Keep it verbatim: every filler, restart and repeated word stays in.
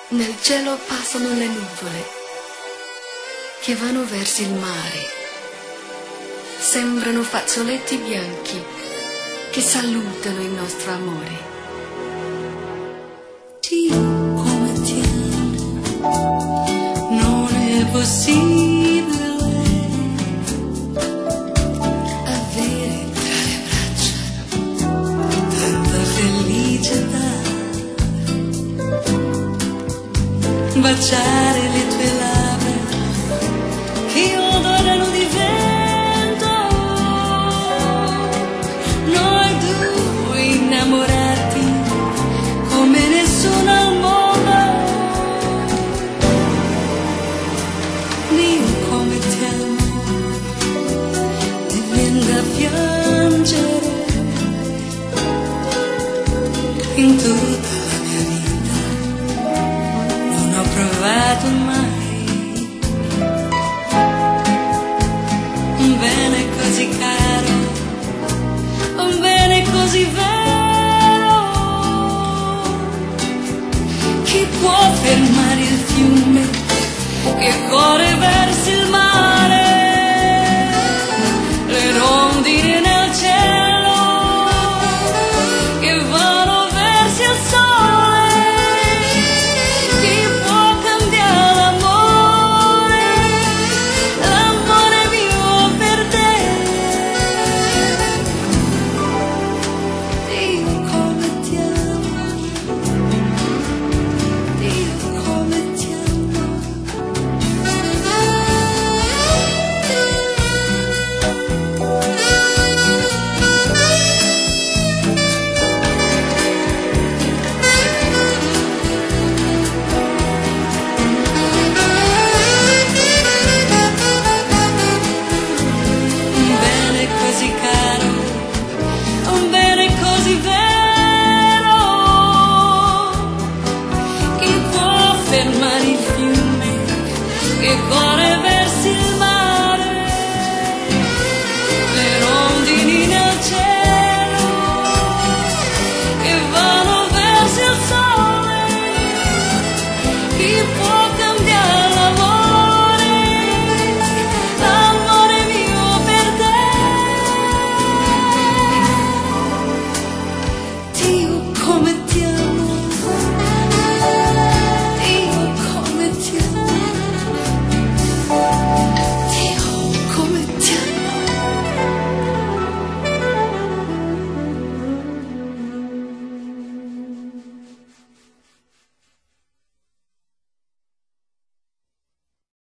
Nel cielo passano le nuvole che vanno verso il mare. Sembrano fazzoletti bianchi che salutano il nostro amore. Ti amo come ti amo, non è possibile Avere tra le braccia tanta felicità, baciare le tue labbra che odorano di vento, noi due innamorati come nessuno al mondo. Dio come ti amo, mi viene da piangere. In tutta la mia vita non ho provato mai un bene così caro, un bene così vero. Chi può fermare il fiume che corre verso il